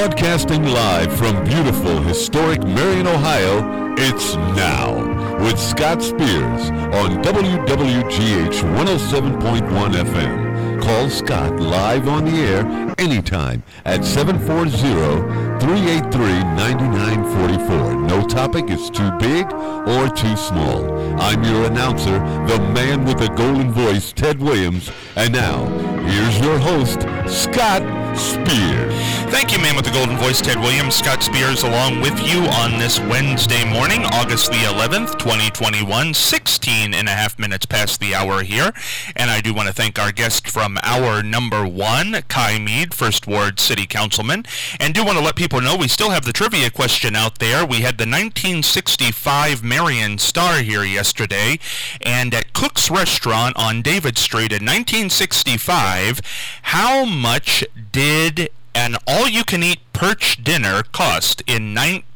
Broadcasting live from beautiful, historic Marion, Ohio, it's Now with Scott Spears on WWGH 107.1 FM. Call Scott live on the air anytime at 740-383-9944. No topic is too big or too small. I'm your announcer, the man with the golden voice, Ted Williams. And now, here's your host, Scott Spears. Thank you, man with the golden voice, Ted Williams. Scott Spears along with you on this Wednesday morning, August the 11th, 2021, 16 and a half minutes past the hour here. And I do want to thank our guest from hour number one, Kai Mead, First Ward City Councilman. And do want to let people know we still have the trivia question out there. We had the 1965 Marion Star here yesterday. And at Cook's Restaurant on David Street in 1965, how much did an all-you-can-eat perch dinner cost in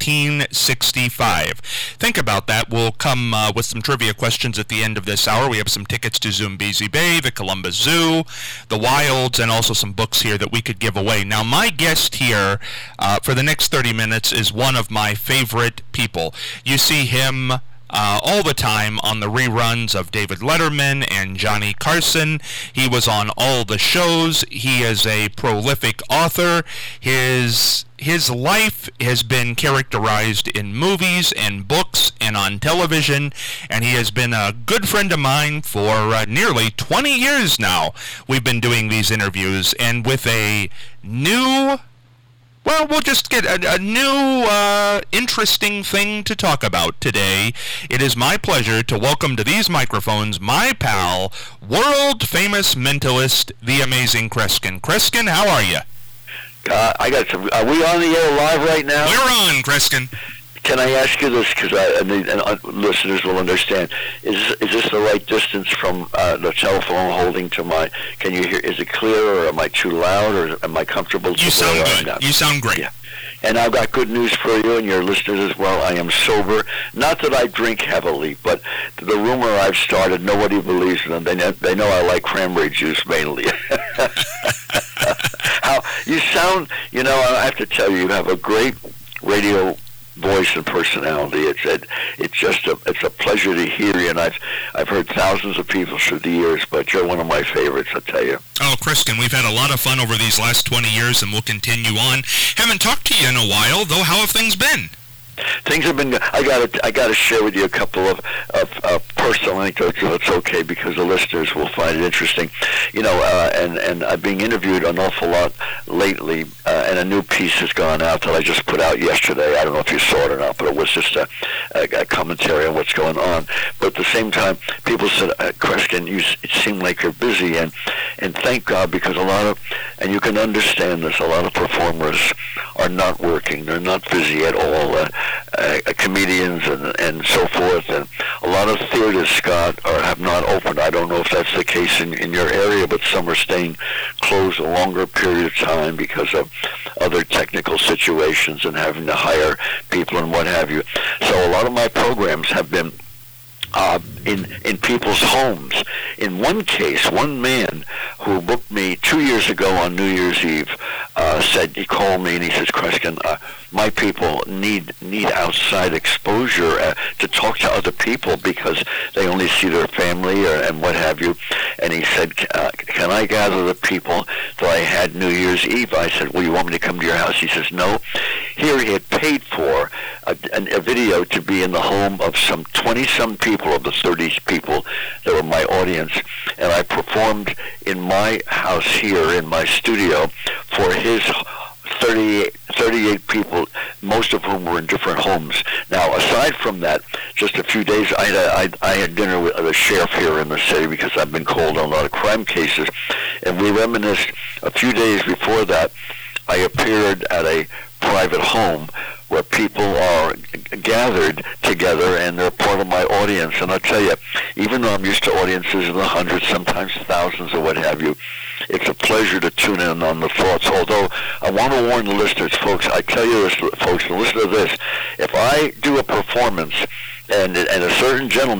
1965? Think about that. We'll come with some trivia questions at the end of this hour. We have some tickets to Zoombezi Bay, the Columbus Zoo, the Wilds, and also some books here that we could give away. Now, my guest here for the next 30 minutes is one of my favorite people. You see him all the time on the reruns of David Letterman and Johnny Carson. He was on all the shows. He is a prolific author. His life has been characterized in movies and books and on television, and he has been a good friend of mine for nearly 20 years now. We've been doing these interviews, and with a new... Well, we'll just get a new, interesting thing to talk about today. It is my pleasure to welcome to these microphones my pal, world-famous mentalist, the amazing Kreskin. Kreskin, how are you? I got some... Are we on the air live right now? We're on, Kreskin. Can I ask you this, because listeners will understand? Is this the right distance from the telephone holding to my? Can you hear? Is it clear, or am I too loud, or am I comfortable? You sound good. You sound great. Yeah. And I've got good news for you and your listeners as well. I am sober. Not that I drink heavily, but the rumor I've started, nobody believes them. They know I like cranberry juice mainly. How you sound? You know, I have to tell you, you have a great radio voice and personality. It's a pleasure to hear you, and I've heard thousands of people through the years, but you're one of my favorites, I tell you. Oh, Kreskin, we've had a lot of fun over these last 20 years, and we'll continue on. Haven't talked to you in a while, though. How have things been? Things have been. I got to share with you a couple of personal anecdotes, if it's okay, because the listeners will find it interesting. You know, and I'm being interviewed an awful lot lately, and a new piece has gone out that I just put out yesterday. I don't know if you saw it or not, but it was just a commentary on what's going on. But at the same time, people said, Kreskin, it seemed like you're busy, and thank God, because and you can understand this, a lot of performers are not working. They're not busy at all. Comedians and so forth, and a lot of theaters, Scott, have not opened. I don't know if that's the case in your area, but some are staying closed a longer period of time because of other technical situations and having to hire people and what have you. So a lot of my programs have been in people's homes. In one case, one man who booked me 2 years ago on New Year's Eve said, he called me and he says, Kreskin, my people need outside exposure to talk to other people because they only see their family and what have you. And he said, can I gather the people that I had New Year's Eve? I said, well, you want me to come to your house? He says, no. Here he had paid for a video to be in the home of some 20-some people of the 30 people that were my audience, and I performed in my house here in my studio for his 38 people, most of whom were in different homes. Now, aside from that, just a few days, I had dinner with the sheriff here in the city because I've been called on a lot of crime cases, and we reminisced. A few days before that, I appeared at a private home where people are gathered together and they're part of my audience. And I'll tell you, even though I'm used to audiences in the hundreds, sometimes thousands or what have you, it's a pleasure to tune in on the thoughts. Although I want to warn the listeners, folks, I tell you this, folks, and listen to this. If I do a performance and a certain gentleman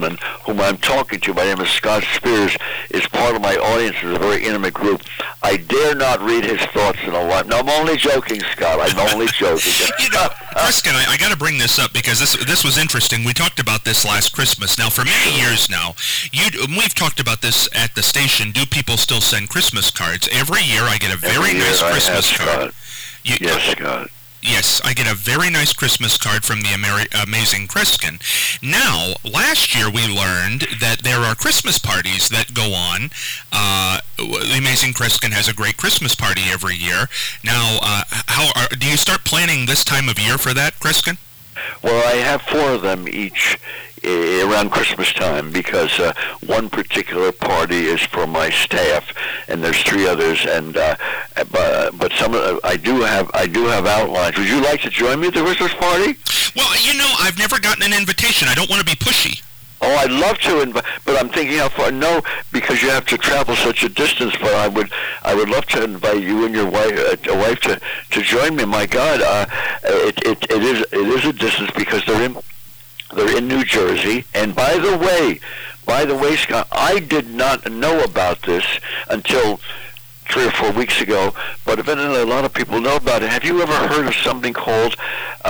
whom I'm talking to, my name is Scott Spears, is part of my audience. It's a very intimate group. I dare not read his thoughts in a live. No, I'm only joking, Scott. I'm only joking. Kristen, I got to bring this up because this was interesting. We talked about this last Christmas. Now, for many years now, we've talked about this at the station. Do people still send Christmas cards? Every year I get a very nice Christmas card. Yes, Scott. Yes, I get a very nice Christmas card from the Amazing Kreskin. Now, last year we learned that there are Christmas parties that go on. The Amazing Kreskin has a great Christmas party every year. Now, do you start planning this time of year for that, Kreskin? Well, I have 4 of them each around Christmas time because one particular party is for my staff, and there's 3 others. And but some I do have outlines. Would you like to join me at the Christmas party? Well, I've never gotten an invitation. I don't want to be pushy. Oh, I'd love to, but I'm thinking how far. No, because you have to travel such a distance. But I would love to invite you and your wife to join me. My God, it is a distance because they're in New Jersey. And by the way, Scott, I did not know about this until 3 or 4 weeks ago, but evidently a lot of people know about it. Have you ever heard of something called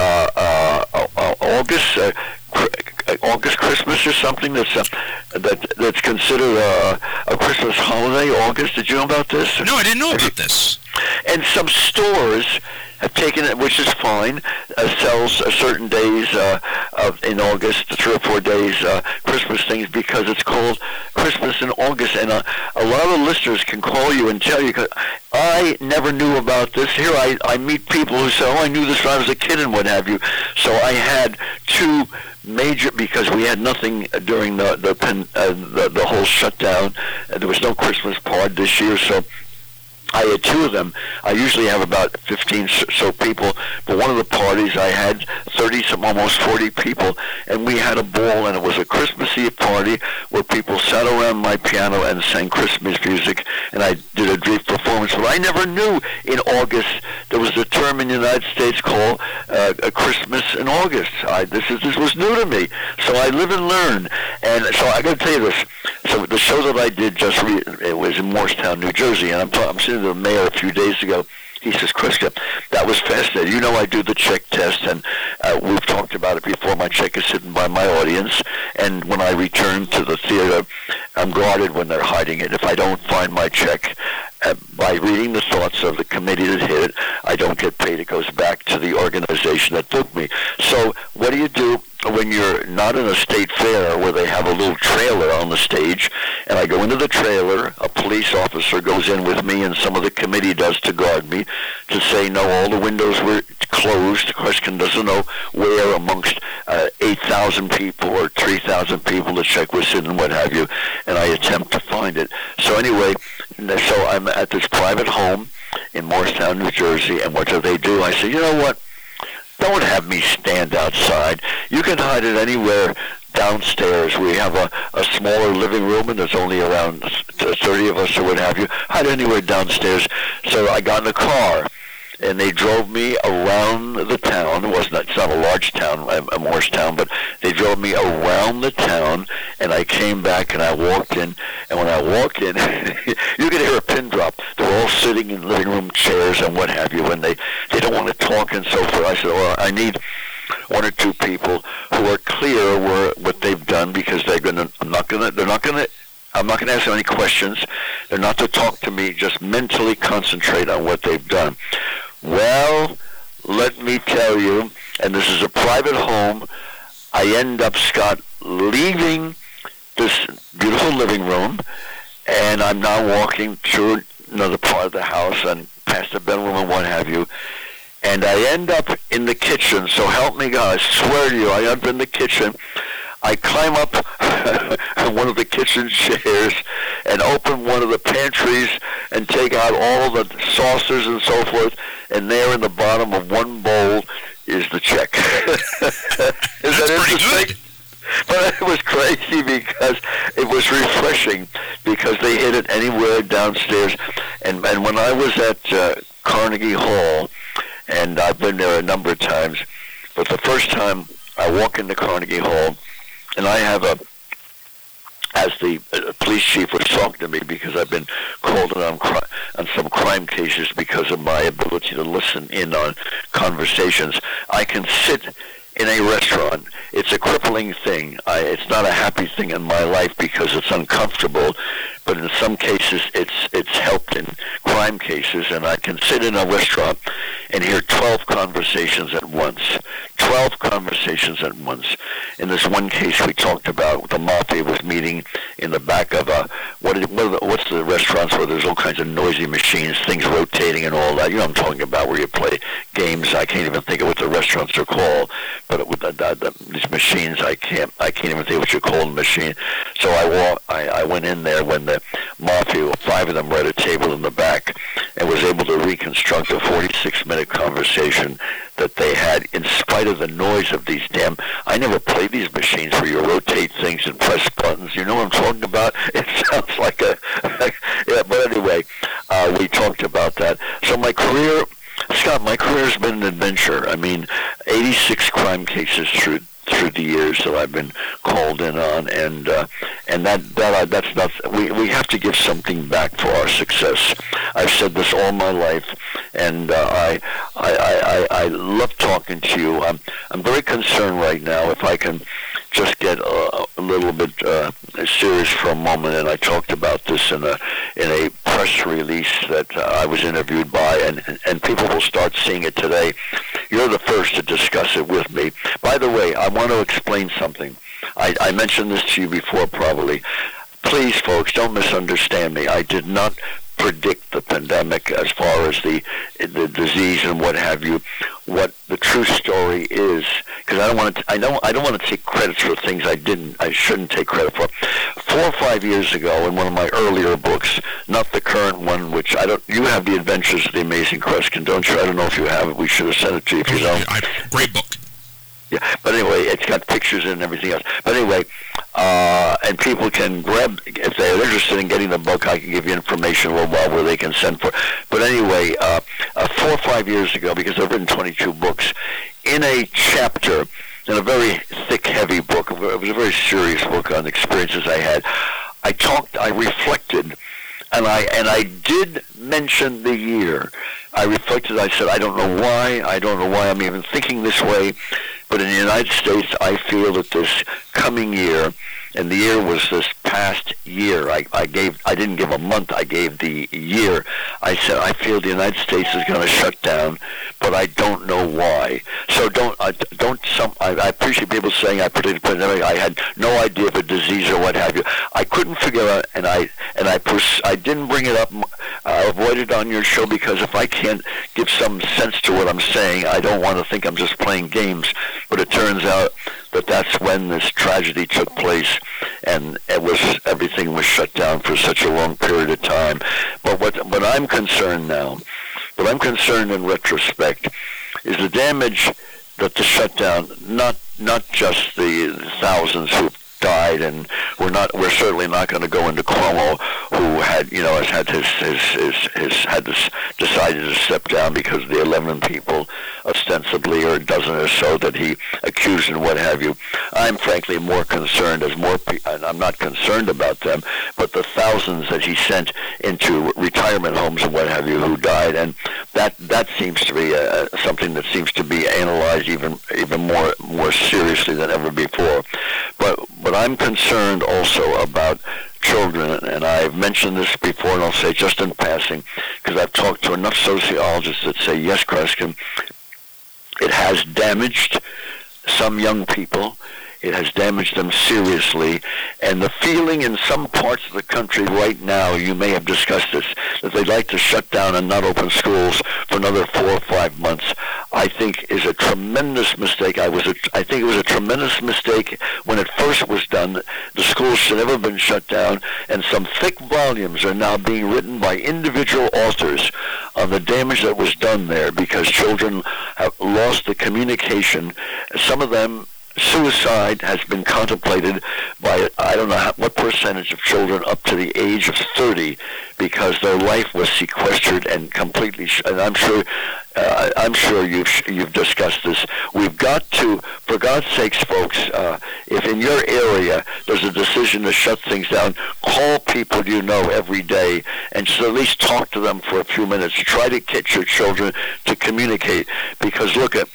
August Christmas or something that's considered a Christmas holiday? August, did you know about this? No, I didn't know about this. And some stores have taken it, which is fine, sells certain days in August, 3 or 4 days, Christmas things, because it's called Christmas in August. And a lot of listeners can call you and tell you, cause I never knew about this. Here I meet people who say, oh, I knew this when I was a kid and what have you. So I had 2 major, because we had nothing during the whole shutdown. There was no Christmas party this year, so I had 2 of them. I usually have about 15 so people, but one of the parties I had 30, almost 40 people, and we had a ball, and it was a Christmas Eve party where people sat around my piano and sang Christmas music, and I did a brief performance. But I never knew in August there was a term in the United States called a Christmas in August. This was new to me, so I live and learn. And so I got to tell you this. So the show that I did it was in Morristown, New Jersey, and I'm sitting to the mayor a few days ago. He says, Krista, that was fascinating. I do the check test, and we've talked about it before. My check is sitting by my audience, and when I return to the theater, I'm guarded when they're hiding it. If I don't find my check by reading the thoughts of the committee that hit it, I don't get paid. It goes back to the organization that booked me. So what do you do when you're not in a state fair where they have a little trailer on the stage, and I go into the trailer, a police officer goes in with me, and some of the committee does to guard me, to say, no, all the windows were closed. Kreskin doesn't know where amongst 8,000 people or 3,000 people the check was sitting, what have you, and I attempt to find it. So anyway, so I'm at this private home in Morristown, New Jersey, and what do they do? I say, you know what? Don't have me stand outside. You can hide it anywhere downstairs. We have a smaller living room, and there's only around 30 of us or what have you. Hide anywhere downstairs. So I got in a car, and they drove me around the town. It's not a large town, Morristown, but they drove me around the town, and I came back and I walked in. And when I walked in, you could hear a pin drop. They're all sitting in living room chairs and what have you, and they don't want to talk and so forth. I said, well, I need 1 or 2 people who are clear what they've done, because I'm not going to ask them any questions. They're not to talk to me, just mentally concentrate on what they've done. Well, let me tell you, and this is a private home, I end up, Scott, leaving this beautiful living room, and I'm now walking through another part of the house and past the bedroom and what have you, and I end up in the kitchen. So help me God, I swear to you, I end up in the kitchen. I climb up on one of the kitchen chairs and open one of the pantries and take out all the saucers and so forth, and there in the bottom of one bowl is the check. Is that interesting? But it was crazy because it was refreshing, because they hid it anywhere downstairs. And when I was at Carnegie Hall, and I've been there a number of times, but the first time I walk into Carnegie Hall, and I have as the police chief was talking to me, because I've been called in on some crime cases because of my ability to listen in on conversations. I can sit in a restaurant. It's a crippling thing. It's not a happy thing in my life because it's uncomfortable, but in some cases it's helped in crime cases, and I can sit in a restaurant and hear 12 conversations at once. 12 conversations at once. In this one case we talked about, the mafia was meeting in the back of what's the restaurants where there's all kinds of noisy machines, things rotating and all that. You know what I'm talking about, where you play games. I can't even think of what the restaurants are called, but with these machines, I can't even think what you call the machine. So I went in there when the mafia, 5 of them were at a table in the back, and was able to reconstruct a 46-minute conversation that they had in spite of the noise of these I never played these machines where you rotate things and press buttons. You know what I'm talking about? It sounds like yeah, but anyway, we talked about that. So my career, Scott, my career has been an adventure. I mean, 86 crime cases through the years that I've been called in on, and that's not. We have to give something back for our success. I've said this all my life, and I love talking to you. I'm very concerned right now. If I can just get a little bit serious for a moment, and I talked about this in a press release that I was interviewed by, and people will start seeing it today. You're the first to discuss it with me. By the way, I want to explain something. I mentioned this to you before, probably. Please, folks, don't misunderstand me. I did not predict the pandemic as far as the disease and what have you. What the true story is, because I don't want to take credit for things I shouldn't take credit for. 4 or 5 years ago, in one of my earlier books, not the current one, which you have The Adventures of the Amazing Kreskin, don't you? I don't know if you have it. We should have sent it to you if you don't. Great book. Yeah, but anyway, it's got pictures in and everything else. But anyway, and people can grab, if they're interested in getting the book, I can give you information a little while where they can send for. But anyway, 4 or 5 years ago, because I've written 22 books, in a chapter, in a very thick, heavy book, it was a very serious book on experiences I had, I reflected, and I did mention the year. I reflected, I said, I don't know why I'm even thinking this way, but in the United States, I feel that this coming year, and the year was this past year, I didn't give a month, I gave the year. I said, I feel the United States is going to shut down, but I don't know why. So I appreciate people saying I predicted the pandemic. I had no idea of a disease or what have you. I couldn't figure out, and I didn't bring it up. I avoided on your show because if I can't give some sense to what I'm saying, I don't want to think I'm just playing games. But it turns out that that's when this tragedy took place, and everything was shut down for such a long period of time. But what I'm concerned now, what I'm concerned in retrospect, is the damage that the shutdown, not just the thousands who died, and we're certainly not going to go into Cuomo, who has decided to step down because of the 11 people, ostensibly, or a dozen or so that he accused and what have you. I'm frankly more concerned, and I'm not concerned about them, but the thousands that he sent into retirement homes and what have you who died, and that seems to be something that seems to be analyzed even more seriously than ever before. But I'm concerned also about children, and I've mentioned this before, and I'll say just in passing, because I've talked to enough sociologists that say, yes, Kreskin, it has damaged some young people. It has damaged them seriously, and the feeling in some parts of the country right now, you may have discussed this, that they'd like to shut down and not open schools for another 4 or 5 months, I think is a tremendous mistake. I think it was a tremendous mistake when it first was done. The schools should never have been shut down, and some thick volumes are now being written by individual authors on the damage that was done there, because children have lost the communication. Some of them, suicide has been contemplated by, I don't know what percentage of children up to the age of 30, because their life was sequestered and completely, and I'm sure you've discussed this. We've got to, for God's sakes, folks, if in your area there's a decision to shut things down, call people you know every day and just at least talk to them for a few minutes. Try to get your children to communicate, because look at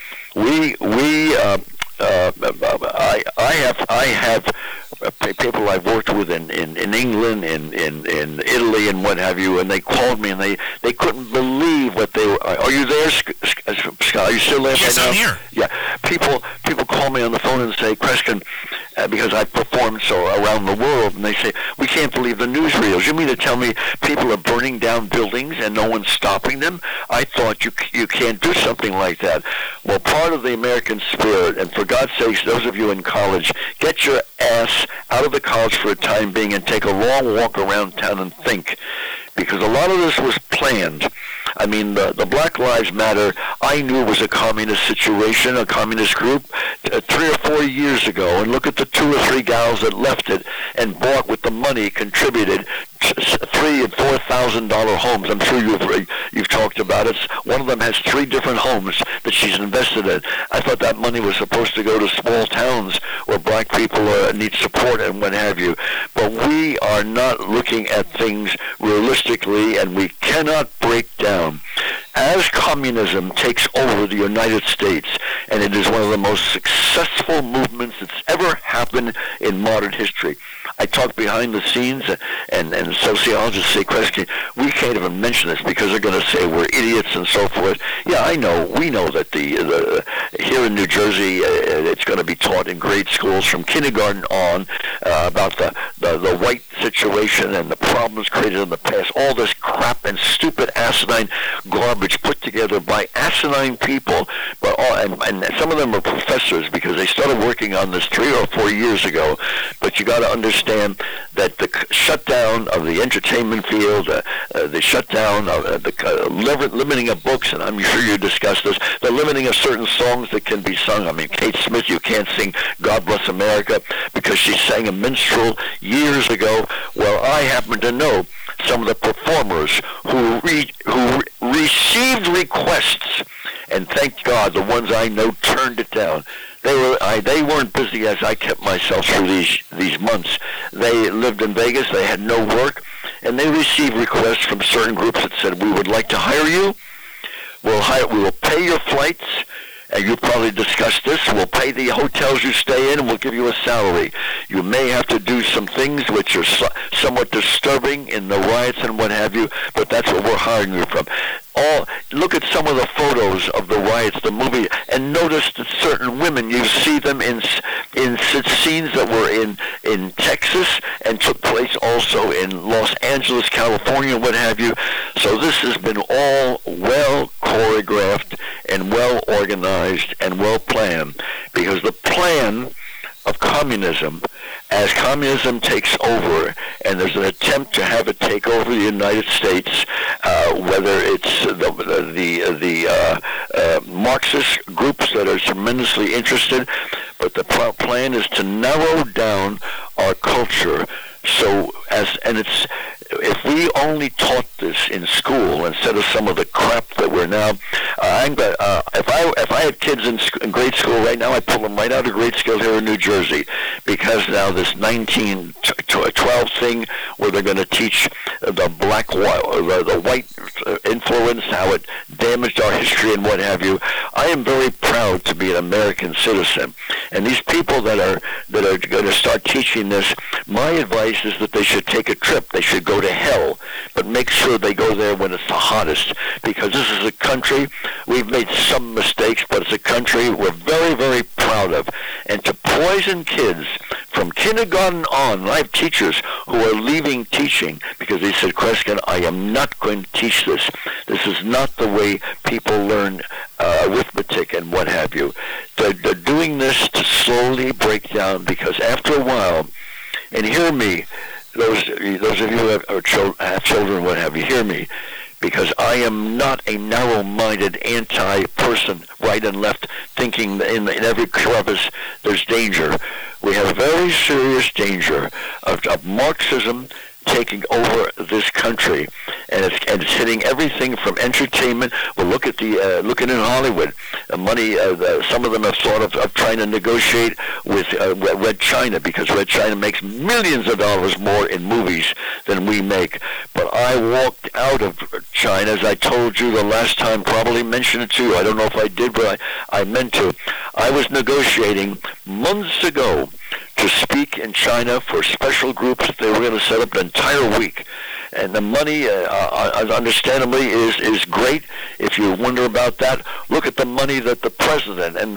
I have people I've worked with in England, in Italy, and what have you, and they called me and they couldn't believe what they were. Are you there, Scott? Are you still there? Yes, I'm here. Yeah, people call me on the phone and say, Kreskin, because I've performed so around the world, and they say, we can't believe the newsreels. You mean to tell me people are burning down buildings and no one's stopping them? I thought you can't do something like that. Well, part of the American spirit, and for God's sakes, those of you in college, get your ass out of the college for a time being and take a long walk around town and think, because a lot of this was planned. I mean, the Black Lives Matter, I knew was a communist situation, a communist group, 3 or 4 years ago, and look at the 2 or 3 gals that left it and bought with the money, contributed $3,000 and $4,000 homes. I'm sure you've talked about it. One of them has 3 different homes that she's invested in. I thought that money was supposed to go to small towns where black people need support and what have you. But we are not looking at things realistically, and we cannot break down. As communism takes over the United States, and it is one of the most successful movements that's ever happened in modern history. I talk behind the scenes, and sociologists say, Kreskin, we can't even mention this because they're going to say we're idiots and so forth. Yeah, I know. We know that here in New Jersey, it's going to be taught in grade schools from kindergarten on about the white situation and the problems created in the past. All this crap and stupid asinine garbage put together by asinine people, but and some of them are professors because they started working on this 3 or 4 years ago. But you got to understand that the shutdown of the entertainment field, the shutdown of the limiting of books, and I'm sure you discussed this, the limiting of certain songs that can be sung. I mean, Kate Smith, you can't sing God Bless America because she sang a minstrel years ago. Well, I happen to know some of the performers who received requests, and thank God the ones I know turned it down. They weren't busy as I kept myself through these months. They lived in Vegas. They had no work, and they received requests from certain groups that said, we would like to hire you. We will pay your flights, and you probably discussed this. We'll pay the hotels you stay in, and we'll give you a salary. You may have to do some things which are somewhat disturbing in the riots and what have you, but that's what we're hiring you from. Look at some of the photos of the riots, the movie, and notice that certain women, you see them in scenes that were in Texas and took place also in Los Angeles, California, what have you. So this has been all well choreographed and well organized and well planned, because the plan of communism, as communism takes over, and there's an attempt to have it take over the United States, whether it's the Marxist groups that are tremendously interested, but the plan is to narrow down our culture. If we only taught this in school instead of some of the crap that we're now, if I had kids in grade school right now, I'd pull them right out of grade school here in New Jersey, because now this 1912 thing where they're going to teach the white influence, how it damaged our history and what have you. I am very proud to be an American citizen, and these people that are going to start teaching this, my advice is that they should take a trip. They should go to hell, but make sure they go there when it's the hottest, because this is a country, we've made some mistakes, but it's a country we're very, very proud of. And to poison kids from kindergarten on, I have teachers who are leaving teaching because they said, Kreskin, I am not going to teach this. This is not the way people learn arithmetic and what have you. They're doing this to slowly break down, because after a while, and hear me, those of you who have children, what have you, hear me, because I am not a narrow-minded anti-person, right and left, thinking that in every crevice there's danger. We have a very serious danger of Marxism taking over this country, and it's hitting everything from entertainment. Well, look at looking in Hollywood, money. Some of them have thought of trying to negotiate with Red China, because Red China makes millions of dollars more in movies than we make. But I walked out of China, as I told you the last time. Probably mentioned it to you. I don't know if I did, but I meant to. I was negotiating months ago to speak in China for special groups. They were going to set up an entire week, and the money, understandably, is great. If you wonder about that, look at the money that the president and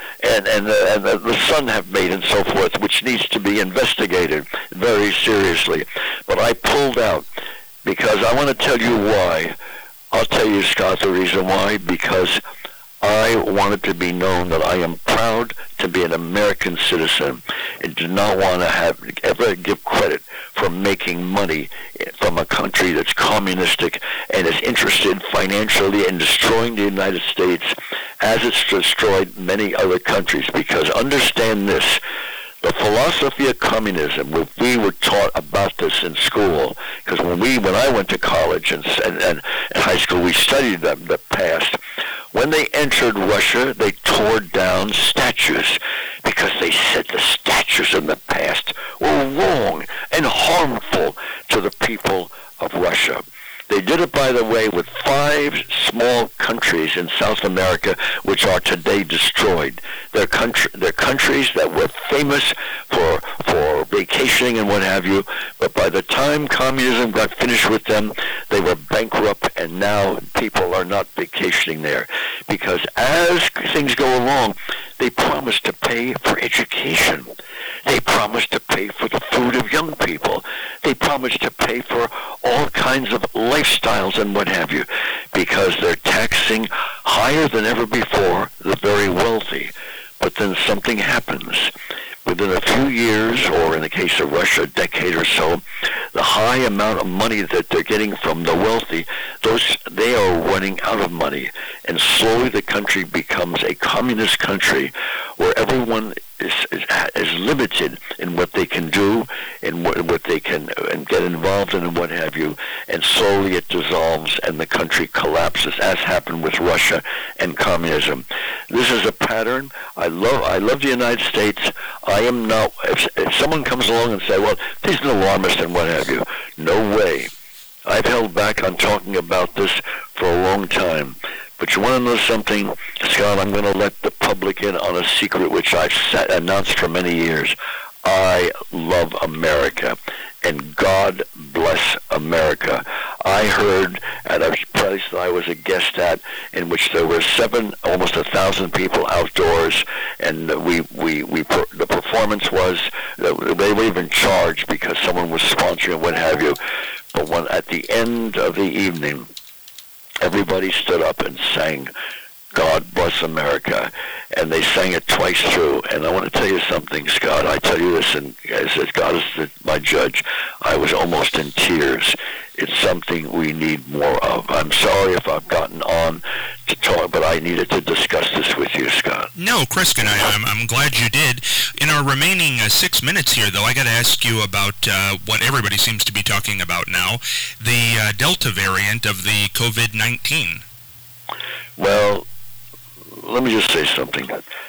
the son have made and so forth, which needs to be investigated very seriously. But I pulled out because I want to tell you why. I'll tell you, Scott, the reason why. Because I want it to be known that I am proud to be an American citizen and do not want to ever give credit for making money from a country that's communistic and is interested financially in destroying the United States as it's destroyed many other countries. Because understand this, the philosophy of communism, we were taught about this in school, because when I went to college and high school, we studied the past. When they entered Russia, they tore down statues because they said the statues in the past were wrong and harmful to the people of Russia. They did it, by the way, with 5 small countries in South America, which are today destroyed. They're countries that were famous for vacationing and what have you, but by the time communism got finished with them, they were bankrupt, and now people are not vacationing there. Because as things go along, they promise to pay for education. They promise to pay for the food of young people. They promise to pay for all kinds of lifestyles and what have you, because they're taxing higher than ever before the very wealthy. But then something happens. Within a few years, or in the case of Russia, a decade or so, the high amount of money that they're getting from the wealthy, they are running out of money. And slowly the country becomes a communist country where everyone is limited in what they can do and what they can and get involved in and what have you, and slowly it dissolves and the country collapses, as happened with Russia and communism. This is a pattern. I love the United States. I am not. If someone comes along and say, "Well, he's an alarmist" and what have you, no way. I've held back on talking about this for a long time. But you want to know something, Scott? I'm going to let the public in on a secret which I've announced for many years. I love America, and God bless America. I heard at a place that I was a guest at, in which there were almost 1,000 people outdoors, and the performance was, they were even charged because someone was sponsoring and what have you. But at the end of the evening, everybody stood up and sang "God Bless America," and they sang it twice through. And I want to tell you something, Scott. I tell you this, and as God is my judge, I was almost in tears. It's something we need more of. I'm sorry if I've gotten on to talk, but I needed to discuss this with you, Scott. No, Kreskin, I'm glad you did. In our remaining 6 minutes here, though, I got to ask you about what everybody seems to be talking about now, the Delta variant of the COVID-19. Well, let me just say something.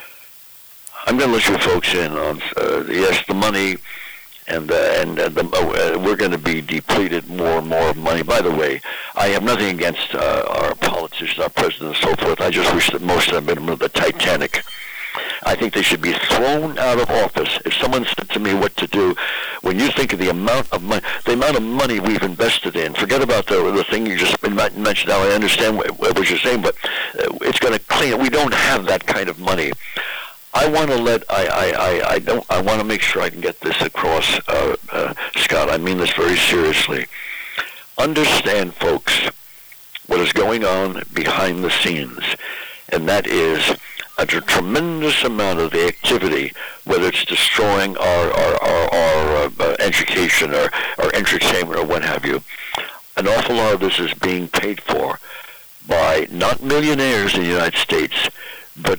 I'm going to let you folks in on, yes, the money, and we're going to be depleted more and more of money. By the way, I have nothing against our politicians, our president, and so forth. I just wish that most of them had been with the Titanic. I think they should be thrown out of office. If someone said to me what to do, when you think of the amount of money we've invested in, forget about the thing you just mentioned. Now I understand what you're saying, but it's going to clean. We don't have that kind of money. I want to I want to make sure I can get this across, Scott. I mean this very seriously. Understand, folks, what is going on behind the scenes, and that is a tremendous amount of the activity, whether it's destroying our education or entertainment or what have you. An awful lot of this is being paid for by not millionaires in the United States, but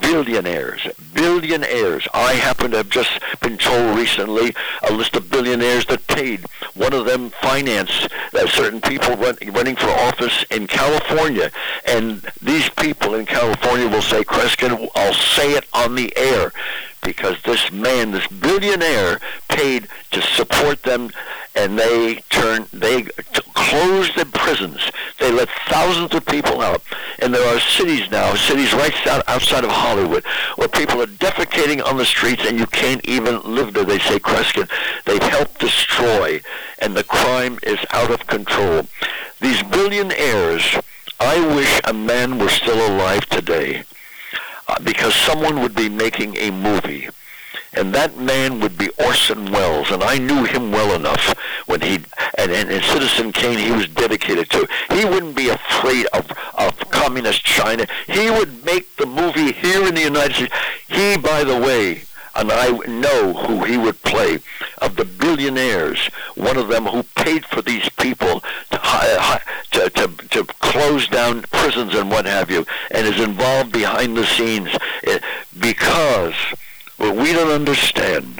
billionaires. Billionaires. I happen to have just been told recently a list of billionaires that paid. One of them financed certain people running for office in California. And these people in California will say, Kreskin, I'll say it on the air, because this man, this billionaire, paid to support them, and they closed the prisons. They let thousands of people out. And there are cities now, cities right outside of Hollywood, where people are defecating on the streets and you can't even live there. They say, Kreskin, they've helped destroy, and the crime is out of control. These billionaires, I wish a man were still alive today, because someone would be making a movie, and that man would be Orson Welles, and I knew him well enough when and Citizen Kane he was dedicated to. He wouldn't be afraid of communist China. He would make the movie here in the United States. He, by the way, and I know who he would play, of the billionaires, one of them who paid for these people to close down prisons and what have you, and is involved behind the scenes, because what we don't understand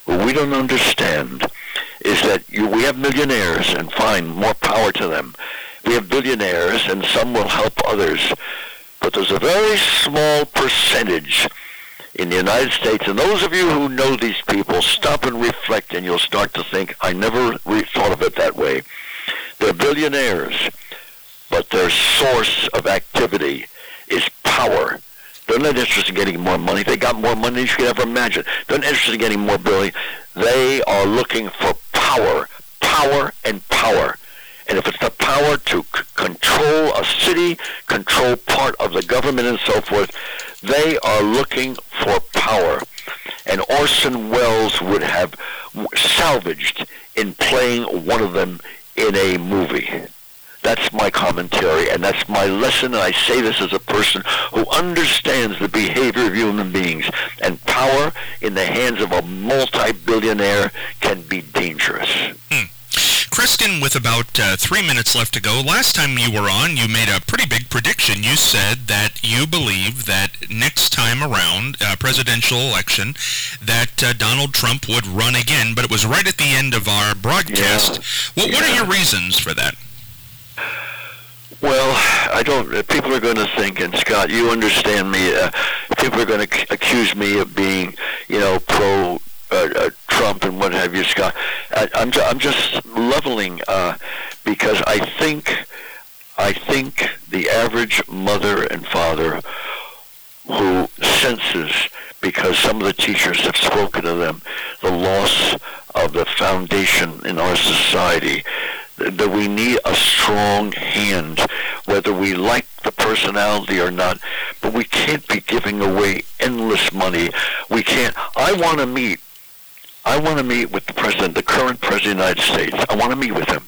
is that we have millionaires, and fine, more power to them. We have billionaires, and some will help others, but there's a very small percentage in the United States, and those of you who know these people, stop and reflect, and you'll start to think, I never thought of it that way. They're billionaires, but their source of activity is power. They're not interested in getting more money. They got more money than you could ever imagine. They're not interested in getting more billion. They are looking for power, power, and power. And if it's the power to control a city, control part of the government and so forth, they are looking for power. And Orson Welles would have salvaged in playing one of them in a movie. That's my commentary, and that's my lesson, and I say this as a person who understands the behavior of human beings. And power in the hands of a multi-billionaire can be dangerous. Kreskin, with about 3 minutes left to go, last time you were on, you made a pretty big prediction. You said that you believe that next time around, presidential election, that Donald Trump would run again, but it was right at the end of our broadcast. What are your reasons for that? Well, I don't. People are going to think, and Scott, you understand me. People are going to accuse me of being, pro Trump and what have you, Scott. I'm just leveling because I think the average mother and father who senses, because some of the teachers have spoken to them, the loss of the foundation in our society, that we need a strong hand, whether we like the personality or not, but we can't be giving away endless money. We can't. I want to meet with the president, the current president of the United States. I want to meet with him.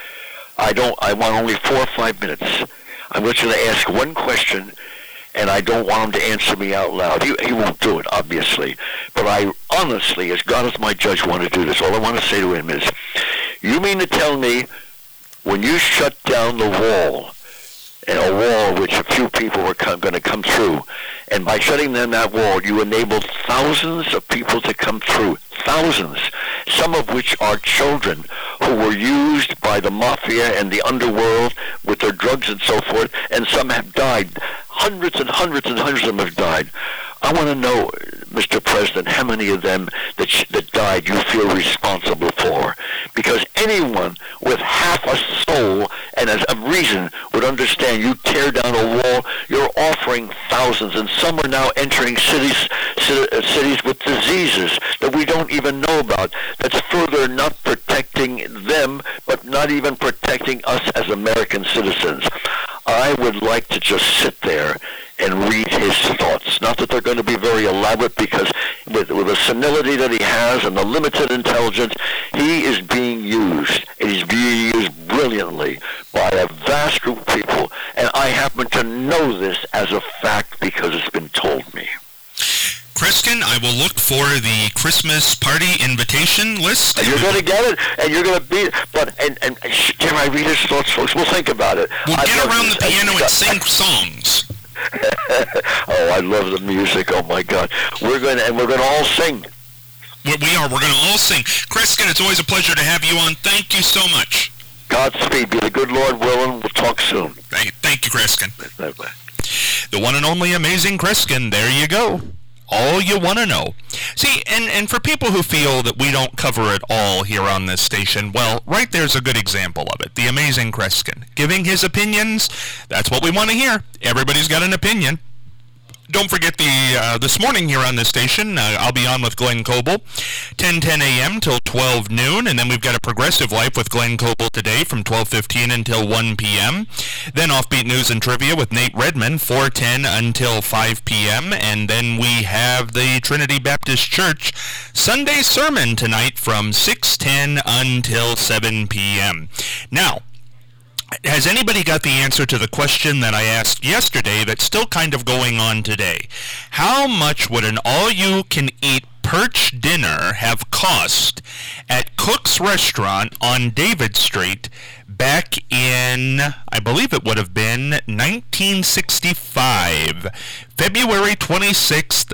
I want only 4 or 5 minutes. I'm just going to ask one question, and I don't want him to answer me out loud. He won't do it, obviously. But I honestly, as God is my judge, want to do this. All I want to say to him is, you mean to tell me when you shut down the wall, and a wall which a few people were going to come through, and by shutting down that wall, you enabled thousands of people to come through, thousands, some of which are children who were used by the mafia and the underworld with their drugs and so forth, and some have died. Hundreds and hundreds and hundreds of them have died. I want to know, Mr. President, how many of them that died you feel responsible for? Because anyone with half a soul and as a reason would understand you tear down a wall, you're offering thousands, and some are now entering cities with diseases that we don't even know about. That's further not protecting them, but not even protecting us as American citizens. I would like to just sit there and read his thoughts. Not that they're going to be very elaborate, because with the senility that he has and the limited intelligence, he is being used, and he's being used brilliantly by a vast group of people. And I happen to know this as a fact because it's been told me. Kreskin, I will look for the Christmas party invitation list. And you're going to get it, and you're going to be. But dare I read his thoughts, folks? We'll think about it. We'll get around the piano and sing songs. Oh, I love the music. Oh my God, we're gonna all sing. We are. We're going to all sing. Kreskin, it's always a pleasure to have you on. Thank you so much. Godspeed. Be the good Lord willing. We'll talk soon. Thank you, Kreskin. Bye-bye. The one and only amazing Kreskin. There you go. All you want to know. See, and for people who feel that we don't cover it all here on this station, well, right there's a good example of it. The amazing Kreskin. Giving his opinions, that's what we want to hear. Everybody's got an opinion. Don't forget this morning here on this station, I'll be on with Glenn Coble, 10 a.m. till 12 noon, and then we've got a Progressive Life with Glenn Coble today from 12:15 until 1 p.m. Then Offbeat News and Trivia with Nate Redman, 4:10 until 5 p.m. And then we have the Trinity Baptist Church Sunday Sermon tonight from 6:10 until 7 p.m. Now, has anybody got the answer to the question that I asked yesterday that's still kind of going on today? How much would an all-you-can-eat perch dinner have cost at Cook's Restaurant on David Street back in, I believe it would have been 1965? February 26th,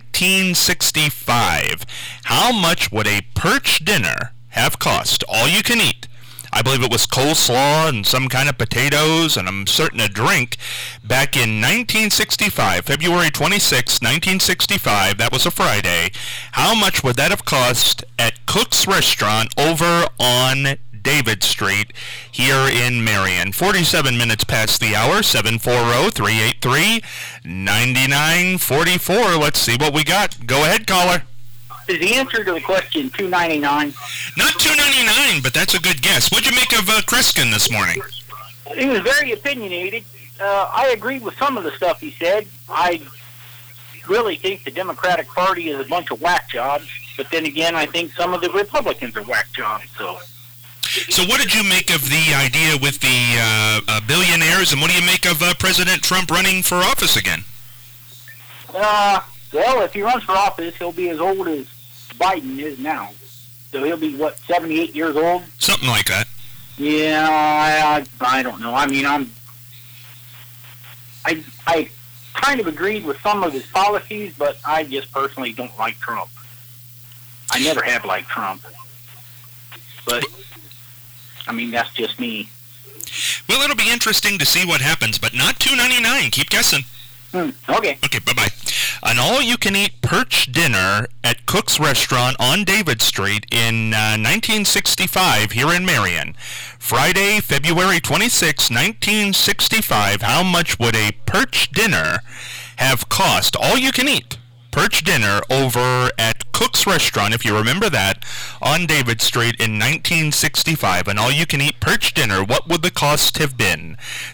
1965. How much would a perch dinner have cost, all you can eat? I believe it was coleslaw and some kind of potatoes, and I'm certain a drink, back in 1965, February 26, 1965, that was a Friday. How much would that have cost at Cook's Restaurant over on David Street here in Marion? 47 minutes past the hour, 740-383-9944. Let's see what we got. Go ahead, caller. Is the answer to the question $2.99? Not $2.99, but that's a good guess. What'd you make of Kreskin this morning? He was very opinionated. I agreed with some of the stuff he said. I really think the Democratic Party is a bunch of whack jobs, but then again, I think some of the Republicans are whack jobs. So what did you make of the idea with the billionaires, and what do you make of President Trump running for office again? Well, if he runs for office, he'll be as old as Biden is now. So he'll be, 78 years old? Something like that. Yeah, I don't know. I mean, I kind of agreed with some of his policies, but I just personally don't like Trump. I never have liked Trump. But, I mean, that's just me. Well, it'll be interesting to see what happens, but not $2.99. Keep guessing. Okay. Okay, bye-bye. An all-you-can-eat perch dinner at Cook's Restaurant on David Street in 1965 here in Marion. Friday, February 26, 1965. How much would a perch dinner have cost? All-you-can-eat perch dinner over at Cook's Restaurant, if you remember that, on David Street in 1965. An all-you-can-eat perch dinner, what would the cost have been?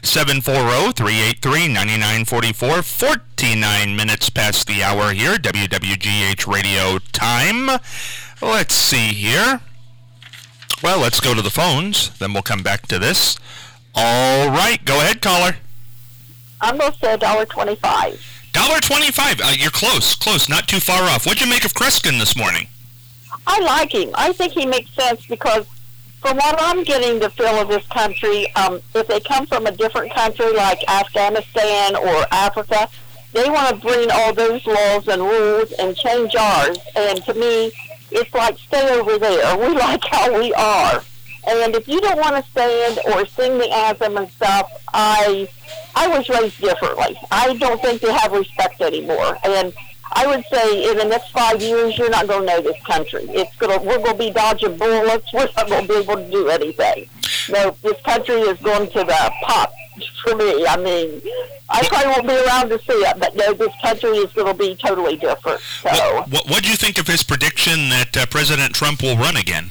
740-383-9944, 49 minutes past the hour here, WWGH Radio time. Let's see here. Well, let's go to the phones, then we'll come back to this. All right, go ahead, caller. I'm going to say $1.25. $1.25. You're close, not too far off. What'd you make of Kreskin this morning? I like him. I think he makes sense because from what I'm getting the feel of this country, if they come from a different country like Afghanistan or Africa, they want to bring all those laws and rules and change ours. And to me, it's like, stay over there. We like how we are. And if you don't want to stand or sing the anthem and stuff, I was raised differently. I don't think they have respect anymore. And I would say in the next 5 years, you're not going to know this country. We're going to be dodging bullets. We're not going to be able to do anything. No, this country is going to the pop for me. I mean, I probably won't be around to see it, but no, this country is going to be totally different. So, what do you think of his prediction that President Trump will run again?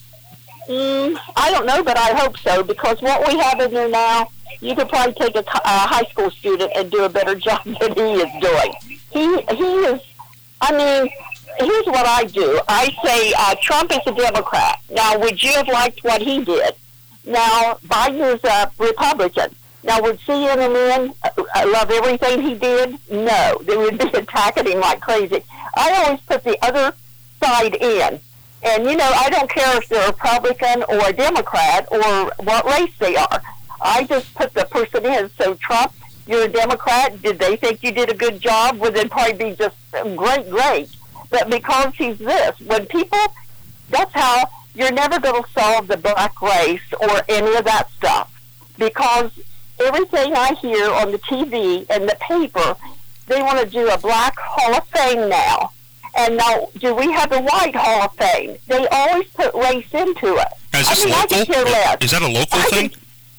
I don't know, but I hope so, because what we have in there now, you could probably take a high school student and do a better job than he is doing. He is, I mean, here's what I do. I say Trump is a Democrat. Now, would you have liked what he did? Now, Biden is a Republican. Now, would CNN love everything he did? No. They would be attacking him like crazy. I always put the other side in. And, you know, I don't care if they're a Republican or a Democrat or what race they are. I just put the person in. So, Trump, you're a Democrat, did they think you did a good job? Would it probably be just great? But because he's this, when people, that's how you're never going to solve the black race or any of that stuff. Because everything I hear on the TV and the paper, they want to do a black Hall of Fame now. And now, do we have a white Hall of Fame? They always put race into it. Is this local? Is that a local thing?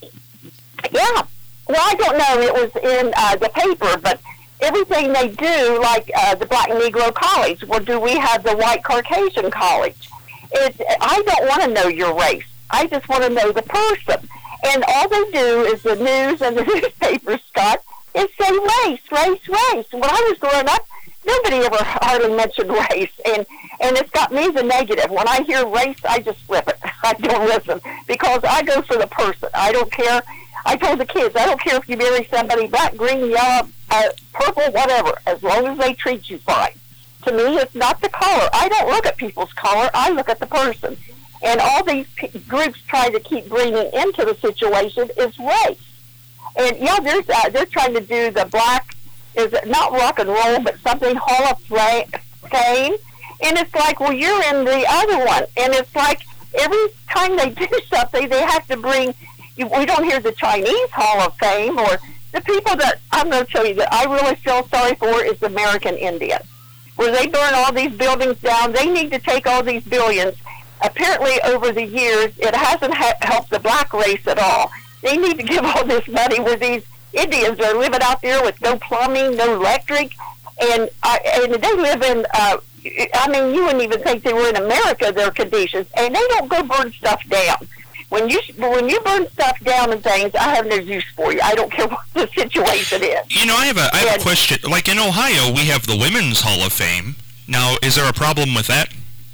Yeah. Well, I don't know. It was in the paper, but everything they do, like the Black Negro College, well, do we have the White Caucasian College? I don't want to know your race. I just want to know the person. And all they do is the news and the newspapers, Scott, is say race, race, race. When I was growing up, nobody ever hardly mentioned race, and it's got me as a negative. When I hear race, I just flip it. I don't listen because I go for the person. I don't care. I told the kids, I don't care if you marry somebody black, green, yellow, purple, whatever, as long as they treat you fine. To me, it's not the color. I don't look at people's color. I look at the person. And all these groups try to keep bringing into the situation is race. And, yeah, they're trying to do the black, is it not rock and roll, but something Hall of Fame. And it's like, well, you're in the other one. And it's like every time they do something, they have to bring, we don't hear the Chinese Hall of Fame or the people that, I'm going to tell you that I really feel sorry for is the American Indian. Where they burn all these buildings down, they need to take all these billions. Apparently, over the years, it hasn't helped the black race at all. They need to give all this money where these Indians are living out there with no plumbing, no electric, and they live in, you wouldn't even think they were in America, their conditions, and they don't go burn stuff down. When you burn stuff down and things, I have no use for you. I don't care what the situation is. I have a question. Like in Ohio, we have the Women's Hall of Fame. Now, is there a problem with that?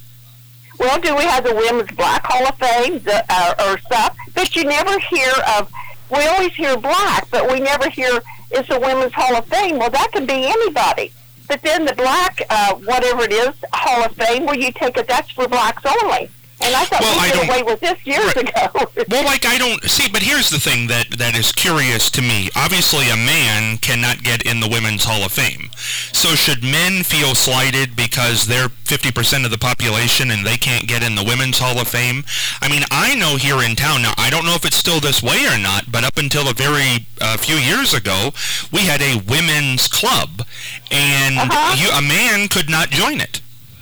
Well, do we have the Women's Black Hall of Fame or stuff? But you never hear of, we always hear black, but we never hear it's the Women's Hall of Fame. Well, that can be anybody. But then the black, whatever it is, Hall of Fame, well, you take it, that's for blacks only. And I thought we did away with this years ago. Well, I don't see, but here's the thing that is curious to me. Obviously, a man cannot get in the Women's Hall of Fame. So should men feel slighted because they're 50% of the population and they can't get in the Women's Hall of Fame? I mean, I know here in town, now I don't know if it's still this way or not, but up until a very few years ago, we had a women's club, and a man could not join it.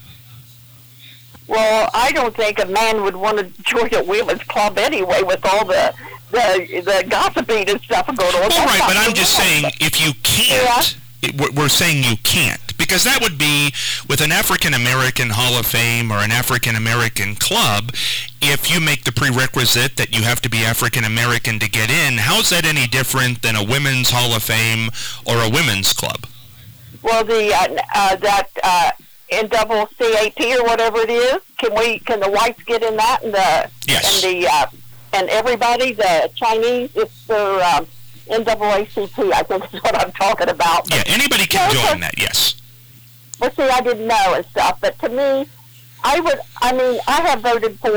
Well, I don't think a man would want to join a women's club anyway with all the gossiping and stuff going on. Well, right, but I'm just saying if you can't, we're saying you can't. Because that would be with an African-American Hall of Fame or an African-American club, if you make the prerequisite that you have to be African-American to get in, how's that any different than a Women's Hall of Fame or a women's club? Well, NAACP or whatever it is, can the whites get in that yes. And everybody, the Chinese, it's their NAACP, I think is what I'm talking about. But, yeah, anybody can join that, yes. Well, see, I didn't know and stuff, but to me, I have voted for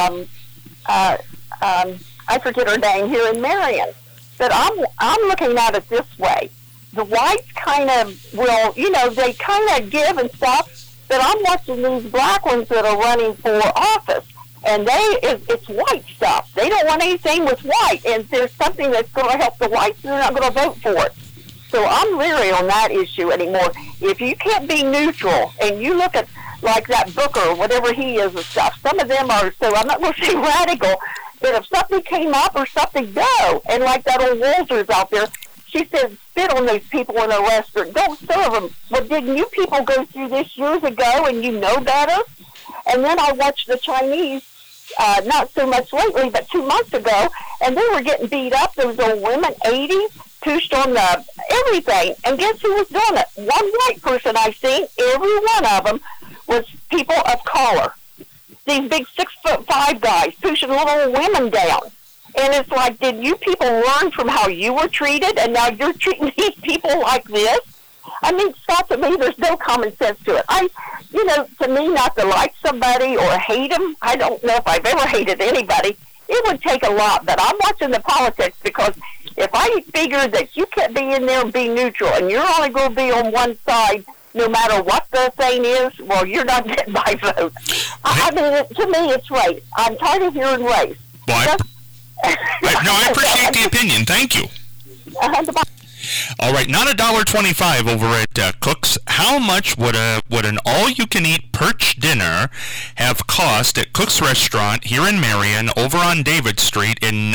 I forget her name here in Marion, but I'm looking at it this way. The whites kind of will, they kind of give and stuff, but I'm watching these black ones that are running for office, and it's white stuff. They don't want anything with white, and if there's something that's going to help the whites, they're not going to vote for it. So I'm leery on that issue anymore. If you can't be neutral, and you look at, like that Booker, whatever he is and stuff, some of them are, so I'm not going to say radical, but if something came up or something, go. And like that old Walters out there, she said, spit on those people in a restaurant. Don't serve them. Well, didn't you people go through this years ago and you know better? And then I watched the Chinese, not so much lately, but 2 months ago, and they were getting beat up. Those old women, 80, pushed on everything. And guess who was doing it? One white person I seen. Every one of them was people of color. These big 6'5" guys pushing little women down. And it's like, did you people learn from how you were treated, and now you're treating these people like this? I mean, Scott, to me, there's no common sense to it. To me, not to like somebody or hate them, I don't know if I've ever hated anybody. It would take a lot, but I'm watching the politics because if I figure that you can't be in there and be neutral, and you're only going to be on one side, no matter what the thing is, well, you're not getting my vote. I mean, to me, it's race. I'm tired of hearing race. Well, I appreciate the opinion. Thank you. All right, not $1.25 over at Cook's. How much would an all-you-can-eat perch dinner have cost at Cook's Restaurant here in Marion over on David Street in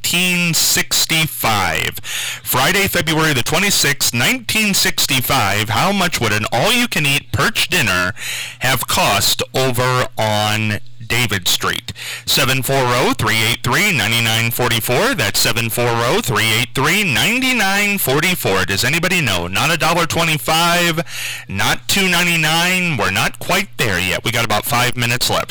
1965? Friday, February the 26th, 1965. How much would an all-you-can-eat perch dinner have cost over on David Street? 740-383-9944. That's 740-383-9944. Does anybody know? Not $1.25, not $2.99. We're not quite there yet. We got about 5 minutes left.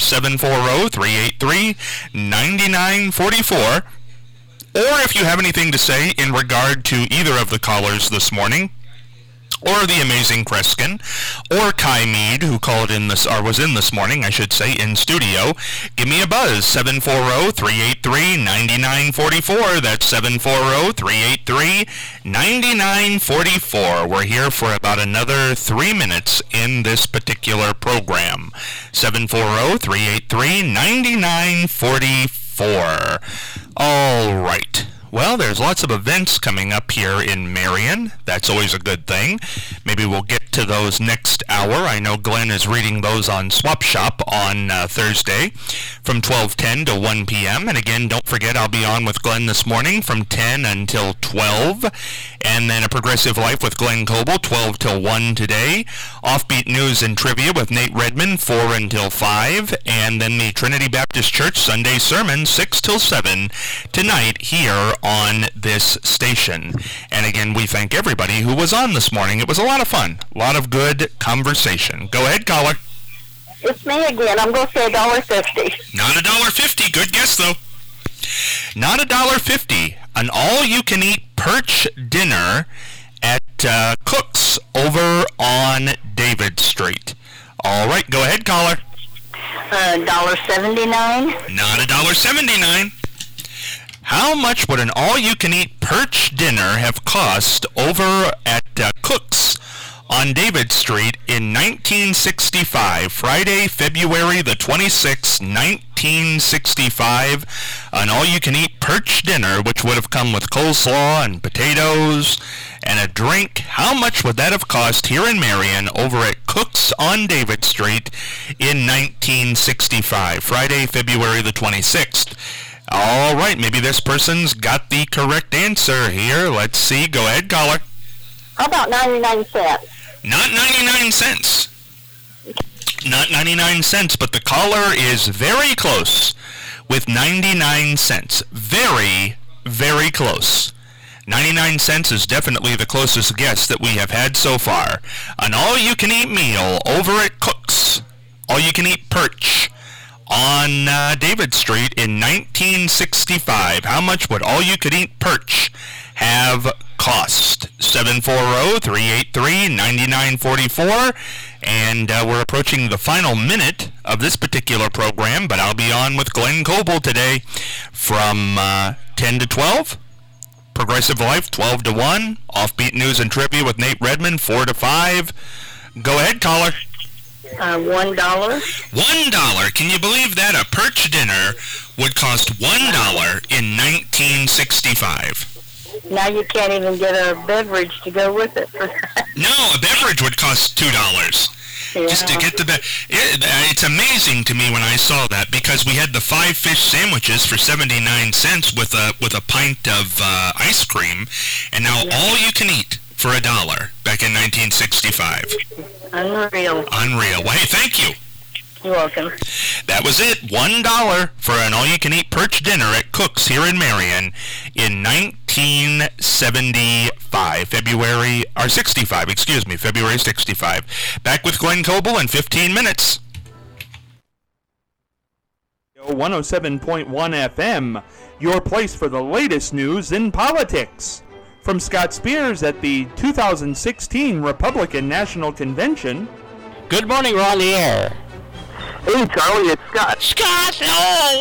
740-383-9944. Or if you have anything to say in regard to either of the callers this morning, or the amazing Kreskin, or Kai Mead, who called in this, or was in this morning, I should say, in studio, give me a buzz, 740-383-9944. That's 740-383-9944. We're here for about another 3 minutes in this particular program. 740-383-9944. All right. Well, there's lots of events coming up here in Marion. That's always a good thing. Maybe we'll get to those next hour. I know Glenn is reading those on Swap Shop on Thursday from 12:10 to 1 p.m. And again, don't forget, I'll be on with Glenn this morning from 10 until 12. And then A Progressive Life with Glenn Coble, 12 till 1 today. Offbeat News and Trivia with Nate Redmond, 4 until 5. And then the Trinity Baptist Church Sunday Sermon, 6 till 7 tonight here on this station. And again, we thank everybody who was on this morning. It was a lot of fun. A lot of good conversation. Go ahead, caller. It's me again. I'm going to say $1.50. Not $1.50. Good guess, though. Not $1.50. An all-you-can-eat perch dinner at Cook's over on David Street. All right, go ahead, caller. $1.79. Not $1.79. How much would an all-you-can-eat perch dinner have cost over at Cook's on David Street in 1965? Friday, February the 26th, 1965. An all-you-can-eat perch dinner, which would have come with coleslaw and potatoes and a drink. How much would that have cost here in Marion over at Cook's on David Street in 1965? Friday, February the 26th. All right, maybe this person's got the correct answer here. Let's see. Go ahead, caller. How about 99 cents? Not 99 cents. Not 99 cents, but the caller is very close with 99 cents. Very, very close. 99 cents is definitely the closest guess that we have had so far. An all-you-can-eat meal over at Cook's. All-you-can-eat perch on David Street in 1965. How much would all-you-could-eat perch have cost? 740-383-9944. And we're approaching the final minute of this particular program, but I'll be on with Glenn Coble today from 10 to 12. Progressive Life, 12 to 1. Offbeat News and Trivia with Nate Redmond, 4 to 5. Go ahead, caller. $1. $1. Can you believe that? A perch dinner would cost $1 in 1965. Now you can't even get a beverage to go with it. No, a beverage would cost $2. Yeah. Just to get the it's amazing to me when I saw that, because we had the 5 fish sandwiches for 79 cents with a pint of ice cream, and now all you can eat for $1 back in 1965. Unreal. Well, hey, thank you. You're welcome. That was it. $1 for an all-you-can-eat perch dinner at Cook's here in Marion in 1975. February 65. Back with Glenn Coble in 15 minutes. 107.1 FM, your place for the latest news in politics. From Scott Spears at the 2016 Republican National Convention. Good morning, we're on the air. Hey, Charlie, it's Scott. Scott! Oh,